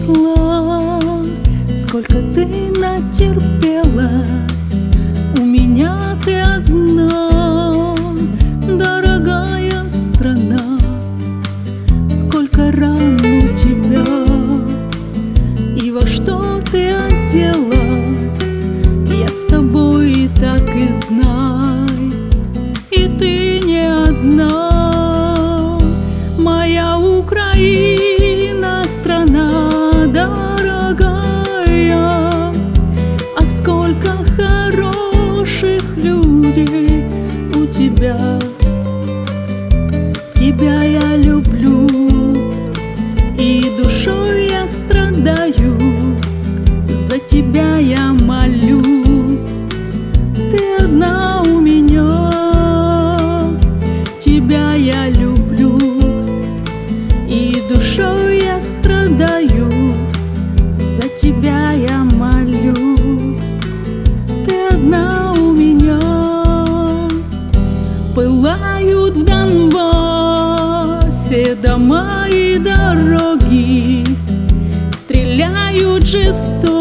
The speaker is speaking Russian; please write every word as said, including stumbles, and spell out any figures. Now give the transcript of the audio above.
прошла, сколько ты натерпелась, у меня ты одна, дорогая страна. Сколько ран у тебя, и во что ты оделась, я с тобой и так и знай, и ты не одна, моя Украина, страна дорогая. Ах, сколько хороших людей у тебя, тебя я люблю, и душой я страдаю, за тебя я молюсь, ты одна у меня, тебя я люблю, и душой я страдаю, за тебя я молюсь, ты одна у меня. Пылают в Донбассе дома и дороги, стреляют жестоко